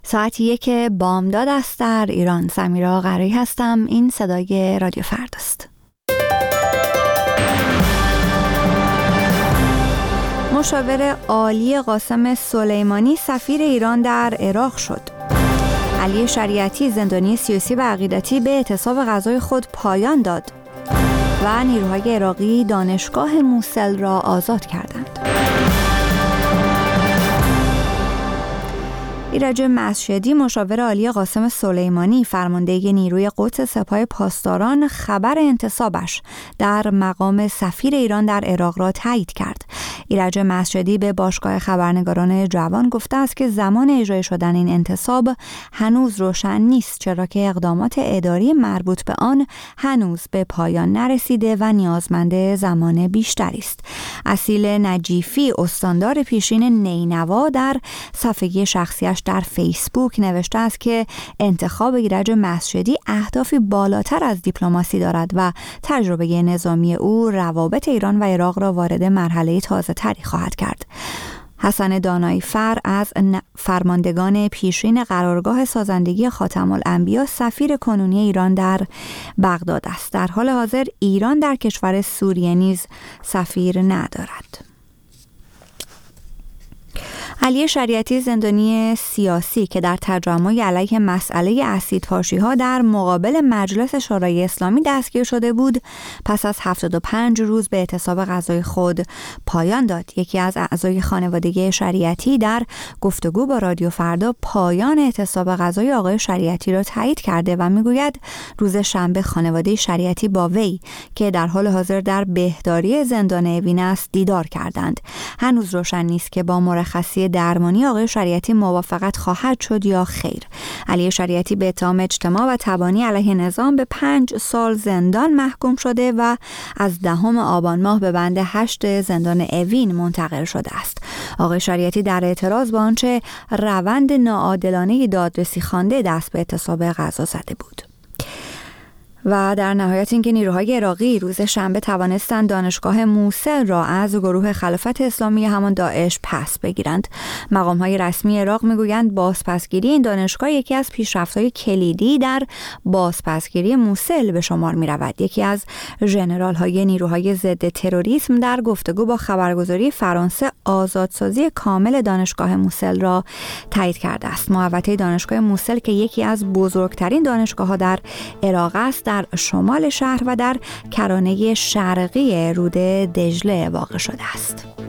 ساعت 1 بامداد است در ایران. سمیرا قرایی هستم. این صدای رادیو فرداست. مشاور عالی قاسم سلیمانی سفیر ایران در عراق شد. علی شریعتی زندانی سیاسی و عقیدتی به اعتصاب غذای خود پایان داد و نیروهای عراقی دانشگاه موسل را آزاد کردند. ایرج مسجدی مشاور عالی قاسم سلیمانی فرمانده نیروی قدس سپاه پاسداران خبر انتصابش در مقام سفیر ایران در عراق را تایید کرد. ایرج مسجدی به باشگاه خبرنگاران جوان گفته است که زمان اجرای شدن این انتصاب هنوز روشن نیست، چرا که اقدامات اداری مربوط به آن هنوز به پایان نرسیده و نیازمند زمان بیشتری است. اصیل نجیفی استاندار پیشین نینوا در صفحه شخصیش در فیسبوک نوشته است که انتخاب ایرج مسجدی اهدافی بالاتر از دیپلماسی دارد و تجربه نظامی او روابط ایران و عراق را وارد مرحله تازه تری خواهد کرد. حسن دانایی فر از فرماندگان پیشین قرارگاه سازندگی خاتم الانبیا سفیر کنونی ایران در بغداد است. در حال حاضر ایران در کشور سوریه نیز سفیر ندارد. علی شریعتی زندانی سیاسی که در تجمع علیه مسئله اسیدپاشی‌ها در مقابل مجلس شورای اسلامی دستگیر شده بود، پس از 75 روز به اعتصاب غذای خود پایان داد. یکی از اعضای خانواده شریعتی در گفتگو با رادیو فردا پایان اعتصاب غذای آقای شریعتی را تایید کرده و میگوید روز شنبه خانواده شریعتی با وی که در حال حاضر در بهداری زندان اوین است دیدار کردند. هنوز روشن نیست که با مرخصی درمانی آقای شریعتی موافقت خواهد شد یا خیر. علی شریعتی به اتهام اجتماع و تبانی علیه نظام به 5 سال زندان محکوم شده و از 10 آبان ماه به بند 8 زندان اوین منتقل شده است. آقای شریعتی در اعتراض با آنچه روند ناعادلانه دادرسی خوانده دست به اعتصاب غذا زده بود. و در نهایت اینکه نیروهای عراقی روز شنبه توانستند دانشگاه موسل را از گروه خلافت اسلامی همان داعش پس بگیرند. مقام‌های رسمی عراق میگویند بازپسگیری این دانشگاه یکی از پیشرفت‌های کلیدی در بازپسگیری موسل به شمار می‌رود. یکی از ژنرال‌های نیروهای ضد تروریسم در گفتگو با خبرگزاری فرانسه آزادسازی کامل دانشگاه موسل را تایید کرده است. محوطه دانشگاه موسل که یکی از بزرگترین دانشگاه‌ها در عراق است، در شمال شهر و در کرانه شرقی رود دجله واقع شده است.